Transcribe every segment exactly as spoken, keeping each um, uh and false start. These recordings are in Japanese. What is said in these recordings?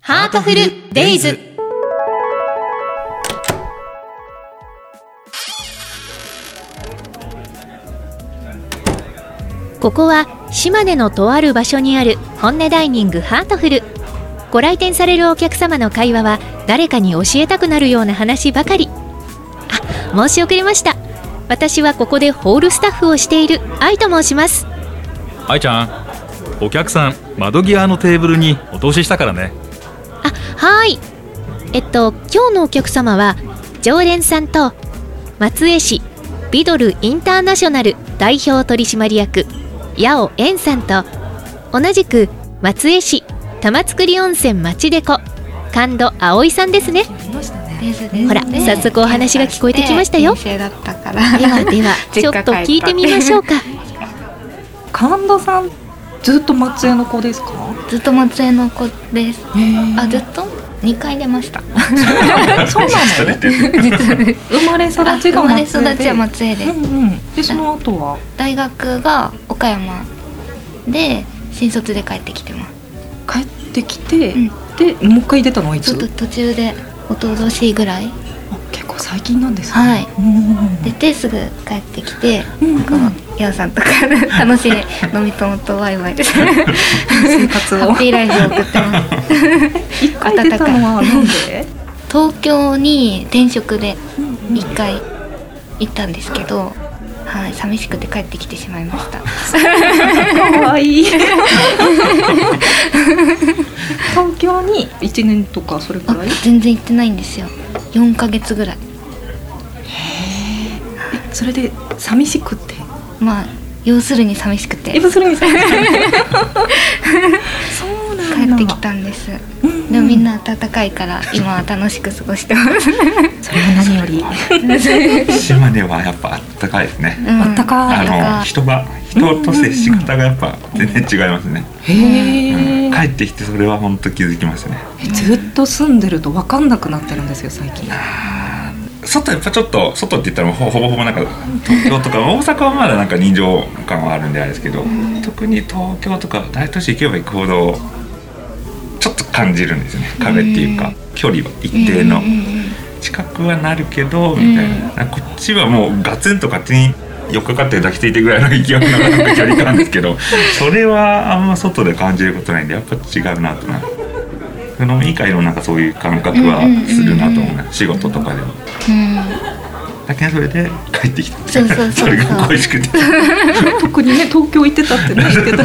ハートフルデイズ。ここは島根のとある場所にある本音ダイニングハートフル。ご来店されるお客様の会話は誰かに教えたくなるような話ばかり。あ、申し遅れました。私はここでホールスタッフをしている愛と申します。 愛ちゃん、お客さん窓際のテーブルにお通ししたからね。 あ、はい。えっと今日のお客様は常連さんと松江市ビドルインターナショナル代表取締役八尾円さんと、同じく松江市玉造温泉町デコ神戸葵さんですね。ほら、早速お話が聞こえてきましたよ。ではではちょっと聞いてみましょうか。 神戸さんずっと松江の子ですか？ ずっと松江の子です。あ、ずっとにかい出ました。 そうなの？生まれ育ちが松江で。 生まれ育ちは松江で、うんうん、 でその後は大学が岡山で新卒で帰ってきてます。 帰ってきて、うん、でもう一回出たのはいつ？ ちょっと途中でおととしぐらい。 あ、結構最近なんですね。 はい。出てすぐ帰ってきて、うんうん、このヤオさんとか楽しい飲み友とワイワイ生活をハッピーライフを送ってます。 一回出たのはなんで？ 東京に転職で一回行ったんですけど、はい、寂しくて帰ってきてしまいました。 かわいい。東京にいちねんとかそれくらい？ 全然行ってないんですよ。よんかげつぐらい。へえ。それで寂しくて？ まあ要するに寂しくて。 要するに寂しくて。そうなんだ。 帰ってきたんです。うんうん、でもみんな温かいから今は楽しく過ごしてます。 それは何より。 島根はやっぱ温かいですね。 うん、温かい。 あの人が人と接し方がやっぱ全然違いますね。 へえ、 うん。帰ってきてそれは本当気づきますね。 ずっと住んでると分かんなくなってるんですよ最近。 外やっぱちょっと外って言ったらほぼほぼなんか東京とか大阪はまだなんか人情感はあるんであれですけど、特に東京とか大都市行けば行くほどちょっと感じるんですよね。壁っていうか距離は一定の近くはなるけどみたいな。こっちはもうガツンと勝手によっかかって抱きついてぐらいの勢いのなんか距離感ですけど、それはあんま外で感じることないんでやっぱ違うなとな。飲み会のなんかそういう感覚はするなと思う、うん、仕事とかでも、うん、だけどそれで帰ってきた。 そうそうそうそう、 それが恋しくて特にね東京行ってたってね言ってた。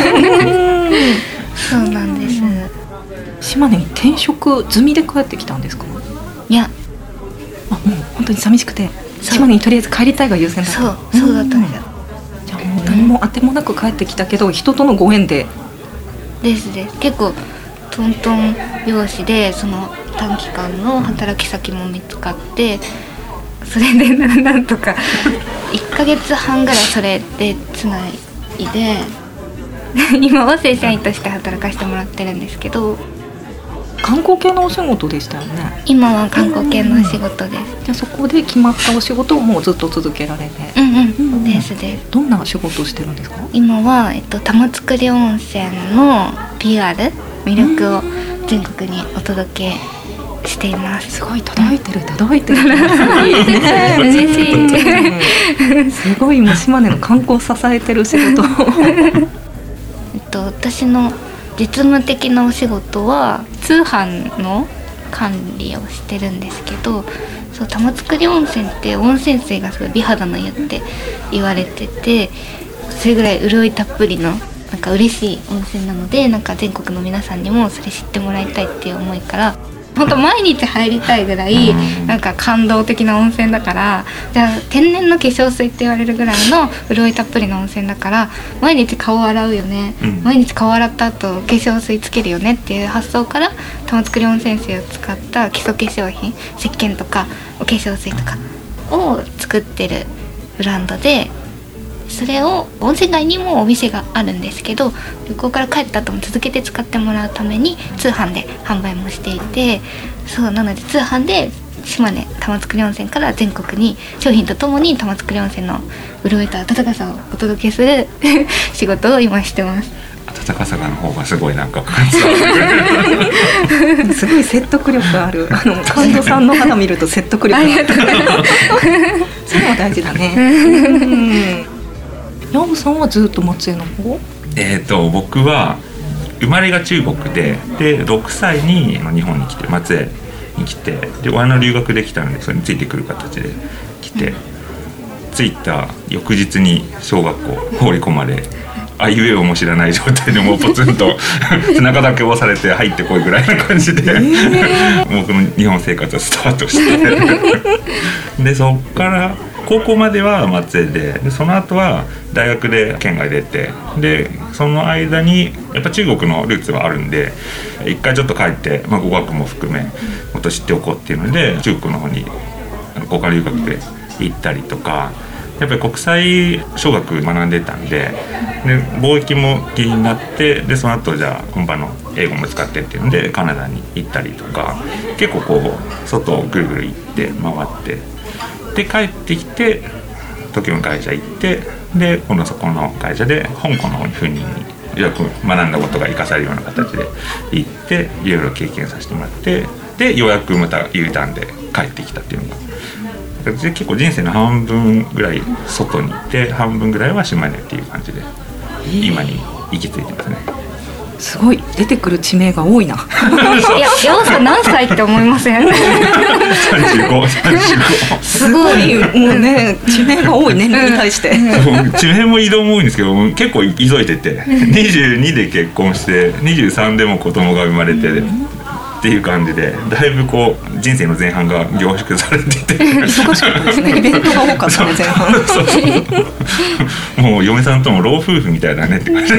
そうなんです。 島根に転職済みで帰ってきたんですか？ いや、 あ、もう本当に寂しくて島根にとりあえず帰りたいが優先だった。 そうそうだったんですよ。 じゃあもう何も当てもなく帰ってきたけど人とのご縁でですです結構トントン拍子でその短期間の働き先も見つかって、それでなんとかいっかげつはんぐらいそれでつないで今は正社員として働かせてもらってるんですけど。 観光系のお仕事でしたよね。 今は観光系のお仕事です。 じゃあそこで決まったお仕事をもうずっと続けられて。 うんうん、うん、ですです。 どんな仕事をしてるんですか？ 今は、えっと、玉造温泉の ピーアール 魅力を全国にお届けしています。 すごい届いてる届いてる。 嬉しい。 すごいもう島根の観光を支えてる仕事。 えっと私の実務的なお仕事は通販の管理をしてるんですけど、そう玉造温泉って温泉水がすごい美肌の湯って言われてて、それぐらい潤いたっぷりのなんか嬉しい温泉なので、なんか全国の皆さんにもそれ知ってもらいたいっていう思いから本当毎日入りたいぐらいなんか感動的な温泉だから、じゃあ天然の化粧水って言われるぐらいの潤いたっぷりの温泉だから毎日顔洗うよね、うん、毎日顔洗った後化粧水つけるよねっていう発想から玉造温泉水を使った基礎化粧品、石鹸とかお化粧水とかを作ってるブランドで、それを温泉街にもお店があるんですけど、旅行から帰った後も続けて使ってもらうために通販で販売もしていて、そうなので通販で島根玉造温泉から全国に商品とともに玉造温泉の潤いと温かさをお届けする仕事を今してます。 温かさがの方がすごいなんか伝わってくるすごい説得力ある。あの神田さんの肌見ると説得力ある。それも大事だね。ヤオさんはずっと松江の方？ えっと僕は生まれが中国で、でろくさいに日本に来て、松江に来て、で親の留学できたのでそれについてくる形で来て、着いた翌日に小学校放り込まれ、あいうえおも知らない状態でもうポツンと背中だけ押されて入ってこいぐらいな感じで、えー、僕の日本生活はスタートしてでそっから高校までは松江 で, でその後は大学で県外出て、でその間にやっぱ中国のルーツはあるんで一回ちょっと帰って、まあ、語学も含めもっと知っておこうっていうので中国の方に交換留学で行ったりとか、やっぱり国際小学学んでたん で, で貿易も気になって、でその後じゃあ本場の英語も使ってっていうのでカナダに行ったりとか、結構こう外をぐるぐる行って回ってで帰ってきて東京の会社行って、で今度そこの会社で香港の方に赴任によく学んだことが生かされるような形で行っていろいろ経験させてもらって、でようやくまた U ターンで帰ってきたっていうのが結構人生の半分ぐらい外にいて半分ぐらいは島根っていう感じで今に行き着いてますね。 すごい出てくる地名が多いな。いや、ヤオさん何歳って思いません？さんじゅうご、さんじゅうごすごいもうね地名が多い年齢に対して地名も移動も多いんですけど結構急いでてにじゅうにで結婚してにじゅうさんでも子供が生まれてっていう感じで、だいぶこう人生の前半が凝縮されてて忙しかったですね。イベントが多かったね前半。そうそうそうもう嫁さんとも老夫婦みたいだねって感じ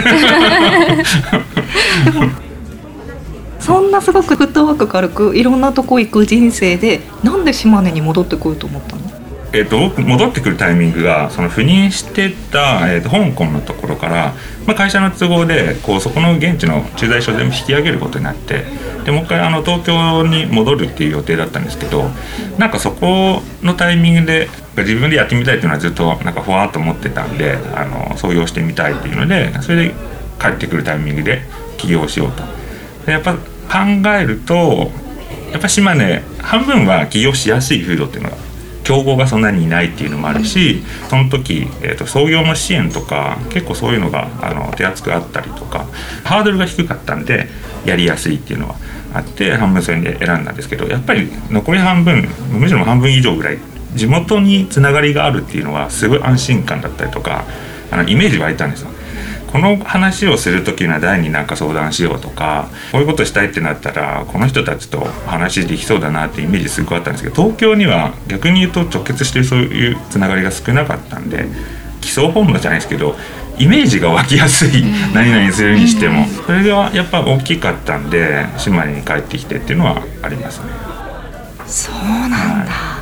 そんなすごくフットワーク軽くいろんなとこ行く人生で、なんで島根に戻ってこようと思ったの？ えー、と僕戻ってくるタイミングがその赴任してた、えー、と香港のところから、まあ、会社の都合でこうそこの現地の駐在所を全部引き上げることになって、でもう一回あの東京に戻るっていう予定だったんですけど、なんかそこのタイミングで自分でやってみたいっていうのはずっとなんかふわっと思ってたんで、あの創業してみたいっていうので、それで帰ってくるタイミングで起業しようと。でやっぱ考えるとやっぱ島根半分は起業しやすい風土っていうのが競合がそんなにいないっていうのもあるし、その時、えーと、創業の支援とか結構そういうのがあの手厚くあったりとか、ハードルが低かったんでやりやすいっていうのはあって半分それで選んだんですけど、やっぱり残り半分むしろ半分以上ぐらい地元につながりがあるっていうのはすごい安心感だったりとか、あのイメージ湧いたんですよ。この話をするときには誰に何か相談しようとか、こういうことしたいってなったらこの人たちと話できそうだなってイメージすごいあったんですけど、東京には逆に言うと直結してるそういうつながりが少なかったんで、基礎本能じゃないですけどイメージが湧きやすい、何々するにしてもそれがやっぱ大きかったんで島根に帰ってきてっていうのはありますね。 そうなんだ、はい、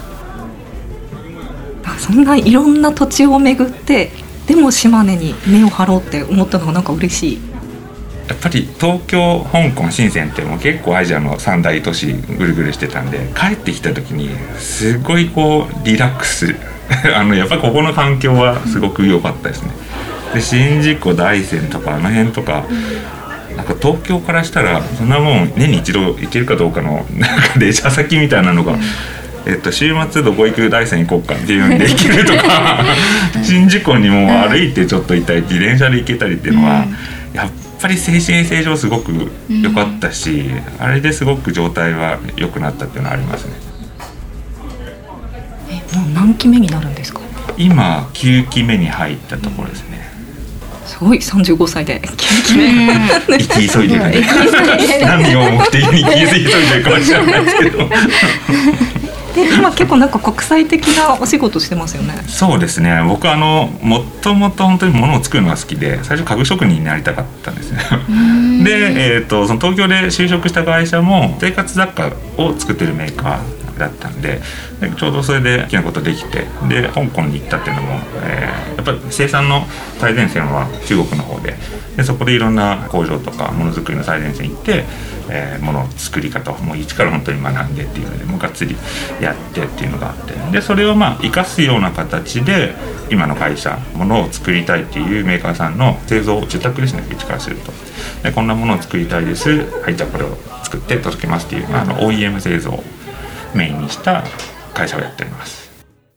そんないろんな土地を巡ってでも島根に目を張ろうって思ったのがなんか嬉しい。 やっぱり東京、香港、深センってもう結構アジアの三大都市ぐるぐるしてたんで、帰ってきた時にすごいこうリラックスあのやっぱりここの環境はすごく良かったですね。で宍道湖、大山とかあの辺とか、なんか東京からしたらそんなもん年に一度行けるかどうかのなんかレジャー先みたいなのがえっと、週末どこ行く、大山行こうかっていうんで行けるとか宍道湖にも歩いてちょっと行ったり自転車で行けたりっていうのは、うん、やっぱり精神衛生上すごく良かったし、うん、あれですごく状態は良くなったっていうのはありますね。 え、もう何期目になるんですか？ 今きゅうきめに入ったところですね。 すごいさんじゅうごさいできゅうきめ生き急いでるね何を目的に生き急いでるかは知らないですけどで今結構なんか国際的なお仕事してますよね。 そうですね、僕あのもともと本当に物を作るのが好きで、最初家具職人になりたかったんですねで、えーと、その東京で就職した会社も生活雑貨を作ってるメーカーだったんで、でちょうどそれで好きなことできて、で香港に行ったっていうのも、えー、やっぱり生産の最前線は中国の方で、でそこでいろんな工場とかものづくりの最前線行って、えー、もの作り方をもう一から本当に学んでっていうのでもうがっつりやってっていうのがあって、でそれをまあ生かすような形で今の会社ものを作りたいっていうメーカーさんの製造受託ですね、うちからすると。でこんなものを作りたいです、はい、じゃあこれを作って届けますっていう、まあ、あの オーイーエム 製造をメインにした会社をやっております。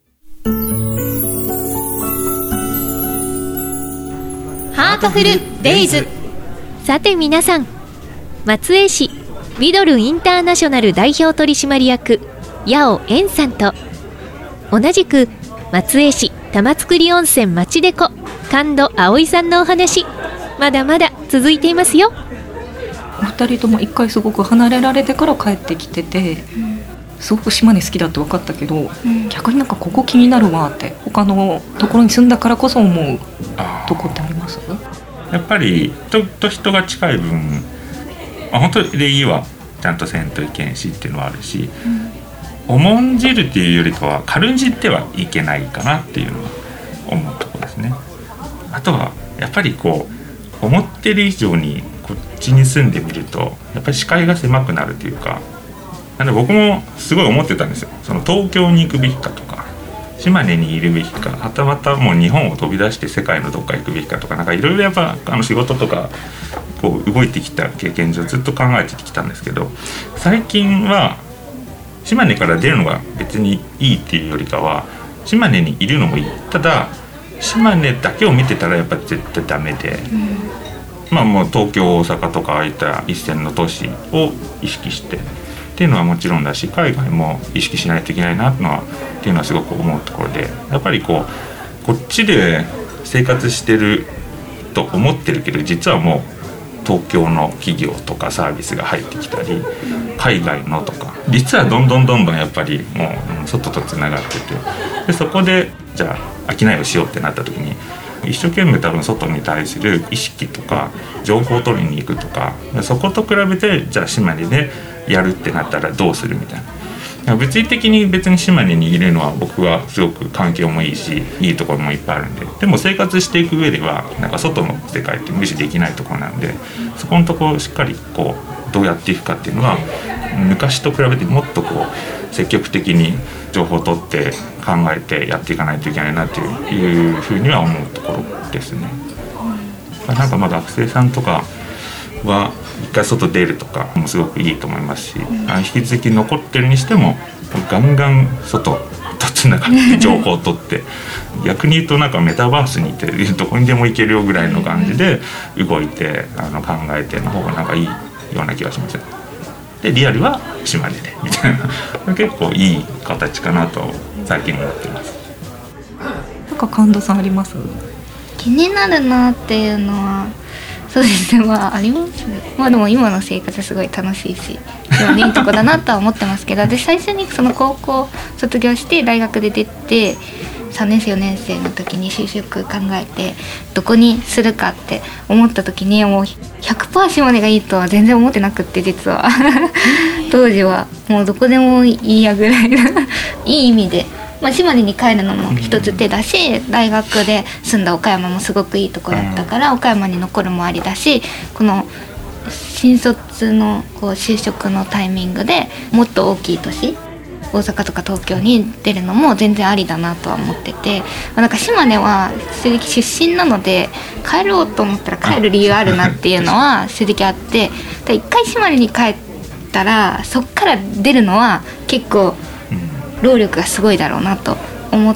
ハートフルデイズ。さて皆さん、松江市ミドルインターナショナル代表取締役八尾円さんと、同じく松江市玉造温泉町デコ神戸葵さんのお話、まだまだ続いていますよ。 お二人とも一回すごく離れられてから帰ってきてて、うん、すごく島根好きだって分かったけど、うん、逆になんかここ気になるわって他のところに住んだからこそ思うとこってあります？ やっぱり人と人が近い分、まあ、本当に礼儀はちゃんとせんといけんしっていうのはあるし、うん、重んじるっていうよりかは軽んじてはいけないかなっていうのは思うところですね。あとはやっぱりこう思ってる以上にこっちに住んでみるとやっぱり視界が狭くなるというか、なんで僕もすごい思ってたんですよ。その東京に行くべきかとか島根にいるべきか、はたまたもう日本を飛び出して世界のどっか行くべきかとか、なんかいろいろやっぱあの仕事とかこう動いてきた経験上ずっと考えてきたんですけど、最近は島根から出るのが別にいいっていうよりかは島根にいるのもいい。ただ島根だけを見てたらやっぱ絶対ダメで、うん、まあもう東京大阪とかああいった一線の都市を意識してっていうのはもちろんだし、海外も意識しないといけないなっていうのはっていうのはすごく思うところで、やっぱりこうこっちで生活してると思ってるけど実はもう東京の企業とかサービスが入ってきたり海外のとか、実はどんどんどんどんやっぱりもう外とつながってて、でそこでじゃあ商いをしようってなった時に一生懸命多分外に対する意識とか情報を取りに行くとか、そこと比べてじゃあ島根でやるってなったらどうするみたいな、物理的に別に島根にいるのは僕はすごく環境もいいしいいところもいっぱいあるんで、でも生活していく上ではなんか外の世界って無視できないところなんで、そこのところをしっかりこうどうやっていくかっていうのは昔と比べてもっとこう積極的に情報を取って考えてやっていかないといけないなというふうには思うところですね。なんかまあ学生さんとかは一回外出るとかもすごくいいと思いますし、引き続き残ってるにしてもガンガン外とつながって情報を取って逆に言うとなんかメタバースにいてどこにでも行けるよぐらいの感じで動いてあの考えての方がなんかいいような気がします。でリアルは島根でみたいな結構いい形かなと最近思ってます。 なんか神田さんあります？ 気になるなっていうのはそうですね、まあありますね。まあでも今の生活すごい楽しいしでもいいとこだなとは思ってますけど、で最初にその高校卒業して大学で出てさんねん生よねん生の時に就職考えてどこにするかって思った時にもう ひゃくパーセント 島根がいいとは全然思ってなくって、実は当時はもうどこでもいいやぐらいないい意味で、まあ、島根に帰るのも一つ手だし、大学で住んだ岡山もすごくいいところだったから岡山に残るもありだし、この新卒のこう就職のタイミングでもっと大きい都市大阪とか東京に出るのも全然ありだなとは思ってて、なんか島根は正直出身なので帰ろうと思ったら帰る理由あるなっていうのは正直あって、一回島根に帰ったらそっから出るのは結構労力がすごいだろうなと思って、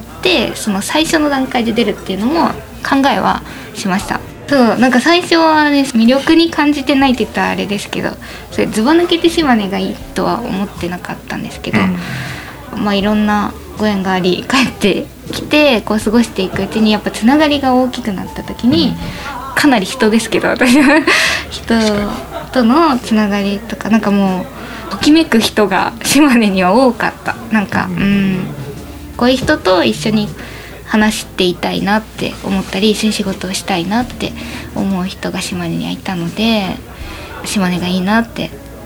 その最初の段階で出るっていうのも考えはしました。そうなんか最初はね魅力に感じてないって言ったらあれですけど、それずば抜けて島根がいいとは思ってなかったんですけど、うん、まあいろんなご縁があり帰ってきてこう過ごしていくうちにやっぱつながりが大きくなった時に、うん、かなり人ですけど私は人とのつながりとかなんかもうときめく人が島根には多かった。なんか、うん、こういう人と一緒に話していたいなって思ったり一緒に仕事をしたいなって思う人が島根にはいたので、島根がいいなって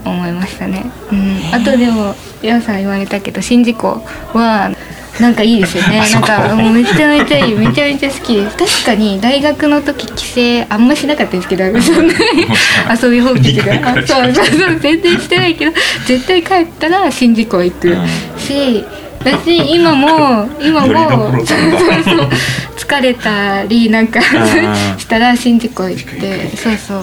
思いましたね、うん、あとでもヤオさん言われたけど宍道湖はなんかいいですよねなんかもうめちゃめちゃいいめちゃめちゃ好きです。確かに大学の時帰省あんましなかったですけどそんなに遊び放棄とかそうそうそう全然してないけど絶対帰ったら宍道湖行くし、私今も今もそうそう疲れたりなんかしたら宍道湖行ってそうそう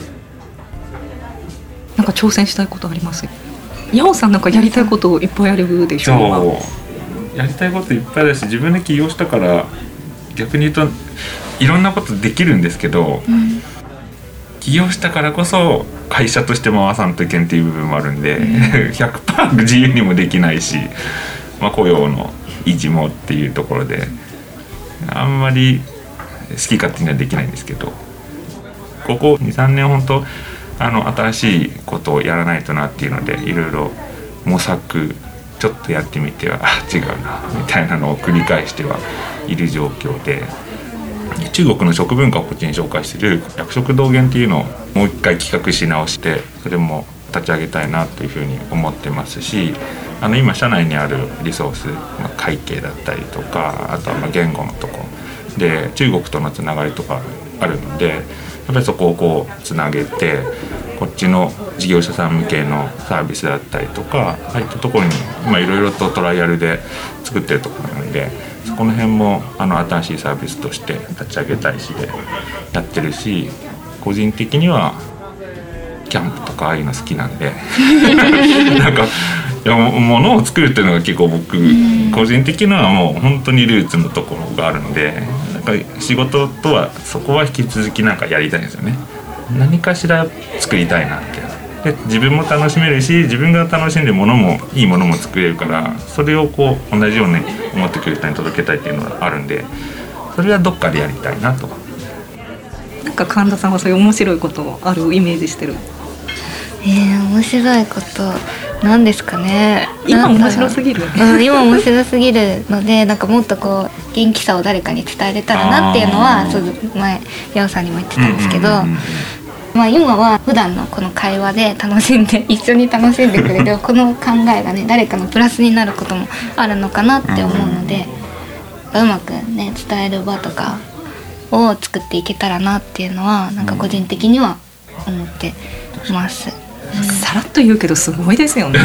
なんか挑戦したいことあります？ヤオさんなんかやりたいこといっぱいあるでしょう。 そうやりたいこといっぱいだし自分で起業したから逆に言うといろんなことできるんですけど、うん、起業したからこそ会社として回さんといけんっていう部分もあるんで、うん、ひゃくパーセント 自由にもできないし、まあ、雇用の維持もっていうところであんまり好き勝手にはできないんですけど、ここ にさんねん本当あの新しいことをやらないとなっていうのでいろいろ模索ちょっとやってみてはあ違うなみたいなのを繰り返してはいる状況で、中国の食文化をこっちに紹介している薬食同源っていうのをもう一回企画し直してそれも立ち上げたいなというふうに思ってますし、あの今社内にあるリソース、まあ、会計だったりとかあとはまあ言語のとこで中国とのつながりとかあるのでやっぱりそこをこうつなげてこっちの事業者さん向けのサービスだったりとかああいったところに今いろいろとトライアルで作ってるところなのでそこの辺もあの新しいサービスとして立ち上げたいしでやってるし、個人的にはキャンプとかああいうの好きなんでなんかいや物を作るっていうのが結構僕個人的にはもう本当にルーツのところがあるのでなんか仕事とはそこは引き続きなんかやりたいんですよね。何かしら作りたいなってで自分も楽しめるし自分が楽しんでものもいいものも作れるからそれをこう同じように思ってくれる人に届けたいっていうのがあるんでそれはどっかでやりたいなと。 なんか神田さんはそういう面白いことあるイメージしてる？ えー、面白いことなんですかね。 今面白すぎる、 うん、今面白すぎるのでなんかもっとこう元気さを誰かに伝えれたらなっていうのはそう前ヤオさんにも言ってたんですけど、うんうんうんうんまあ、今は普段のこの会話で楽しんで一緒に楽しんでくれるこの考えがね誰かのプラスになることもあるのかなって思うので、うんうん、うまくね伝える場とかを作っていけたらなっていうのはなんか個人的には思ってます、 うん、さらっと言うけどすごいですよね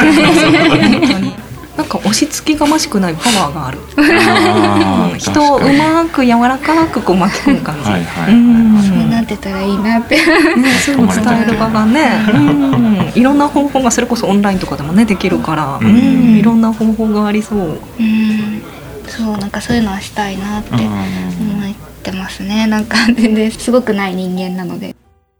なんか押し付けがましくないパワーがあるあ人をうまく柔らかくこう巻き込む感じはいはい、 はい、そうなってたらいいなって、ね、 そういうの伝える場がねうんいろんな方法がそれこそオンラインとかでもねできるからうんいろんな方法がありそううんそうなんかそういうのはしたいなって思ってますね。なんか全然すごくない人間なので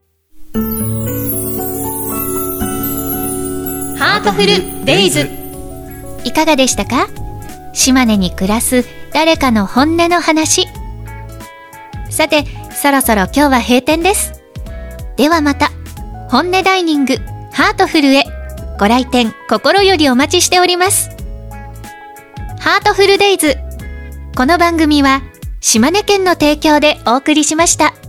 ハートフルデイズいかがでしたか？島根に暮らす誰かの本音の話。さてそろそろ今日は閉店です。ではまた本音ダイニングハートフルへご来店心よりお待ちしております。ハートフルデイズ、この番組は島根県の提供でお送りしました。